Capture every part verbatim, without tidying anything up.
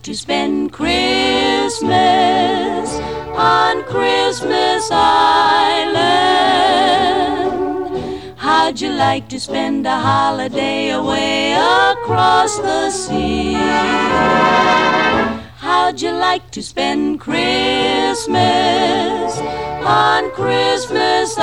like to spend Christmas on Christmas Island? How'd you like to spend a holiday away across the sea? How'd you like to spend Christmas on Christmas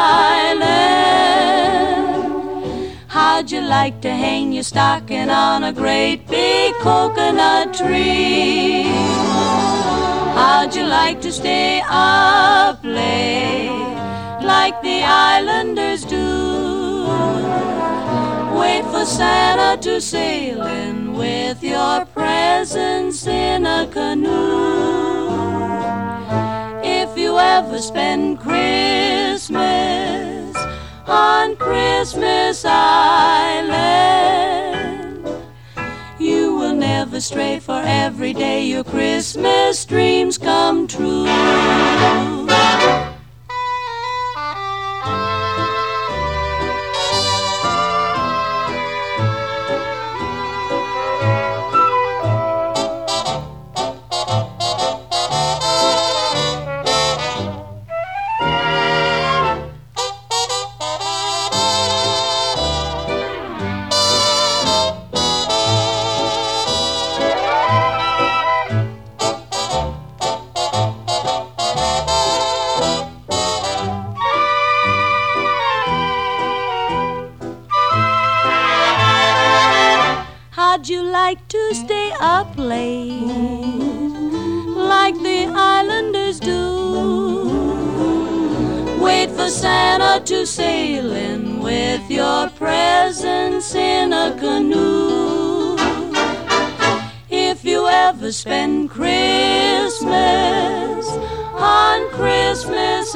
Island? How'd you like to hang your stocking on a great big coconut tree? How'd you like to stay up late like the islanders do? Wait for Santa to sail in with your presents in a canoe. If you ever spend Christmas on Christmas Island, you will never stray, for every day your Christmas dreams come true. How'd you like to stay up late like the islanders do? Wait for Santa to sail in with your presents in a canoe. If you ever spend Christmas on Christmas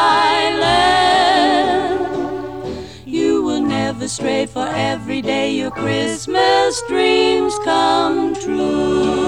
Island, you will never stray, for every day your Christmas dreams come true.